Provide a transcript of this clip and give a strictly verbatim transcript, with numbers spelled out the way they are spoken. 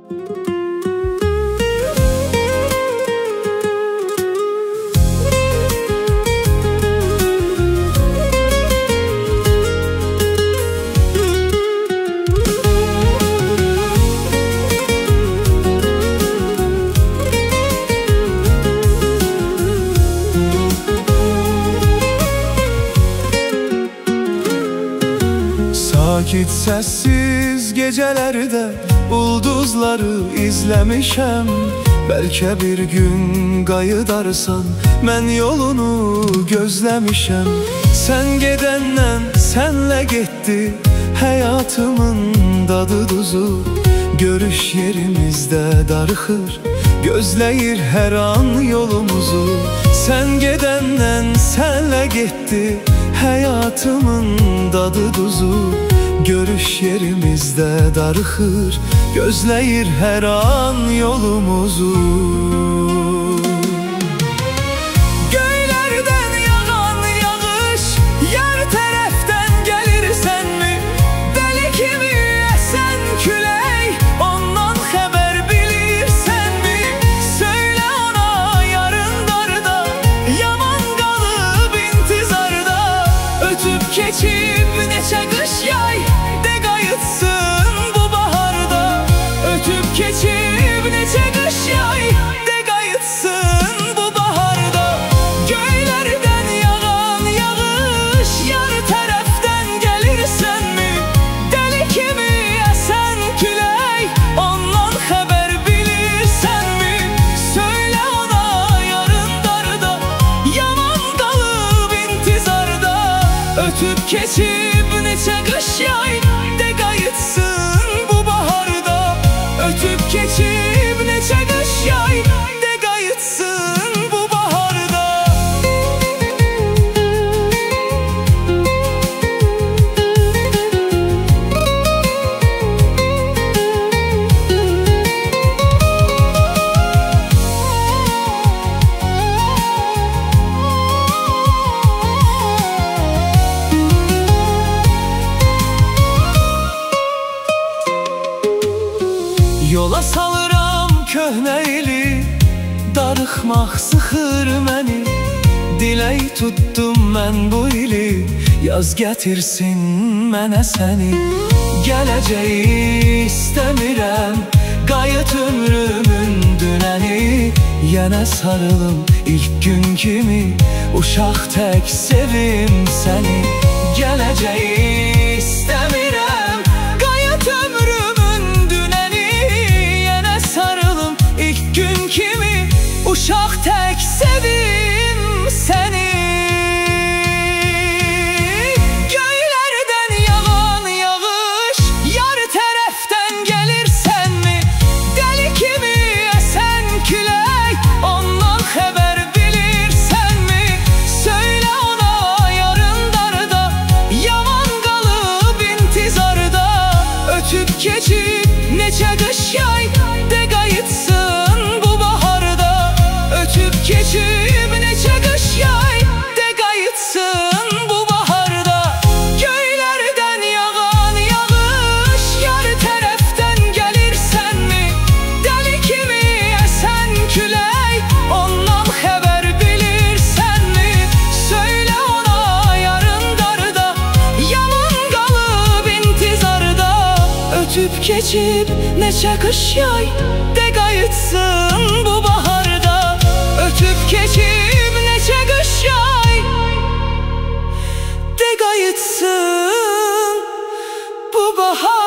Sakit sessiz gecelerde ulduzları izlemişem. Belki bir gün qayıdarsan mən yolunu gözlemişem. Sen gedenden senle gitti hayatımın dadı duzu. Görüş yerimizde darıxır, gözleyir her an yolumuzu. Sen gedenden senle gitti hayatımın dadı duzu. Görüş yerimizde darıxır, gözleyir her an yolumuzu. Göylerden yağan yağış yer tərəfdən gəlirsenmi? Deli kimi esen külək ondan xəbər bilirsenmi? Söyle ona yarın darda, yaman qalıb intizarda. Ötüb keçib neçə qış yay, de qayıtsın bu baharda. Ötüb keçib neçə qış yay, de qayıtsın bu baharda. Göylərdən yağan yağış yar tərəfdən gəlirsenmi? Deli kimi əsən külək ondan xəbər bilirsenmi? Söyle ona yarın darda, yaman qalıb intizarda. Ötüb keçib neçə qış yay, de qayıtsın bu baharda. Ötüb keçib neçə qış yay, de qayıtsın bu baharda. Yola salıram köhnə ili, darıxmaq sıxır məni. Dilək tutdum mən bu ili, yaz gətirsin mənə səni. Gələcəyi istəmirəm, qayıt ömrümün dünəni. Yenə sarılım ilk gün kimi, uşaq tək sevim səni. Gələcəyi istəmirəm, qayıt ömrümün dünəni. Yenə sarılım ilk gün kimi, uşaq tək sevim səni. Göylərdən yağan yağış yar tərəfdən gəlirsenmi? Deli kimi əsən külək ondan xəbər bilirsenmi? Söyle ona yarın darda, yaman qalıb intizarda. Ötüb keçib neçə qış yay, de qayıtsın bu baharda. Ötüb keçib neçə qış yay, de qayıtsın bu baharda. Göylərdən yağan yağış yar tərəfdən gəlirsenmi? Deli kimi əsən külək ondan xəbər bilirsenmi? Söyle ona yarın darda, yaman qalıb intizarda. Ötüb keçib neçə qış yay, de qayıtsın bu baharda. Ötüb keçib neçə qış yay, de qayıtsın bu baharda.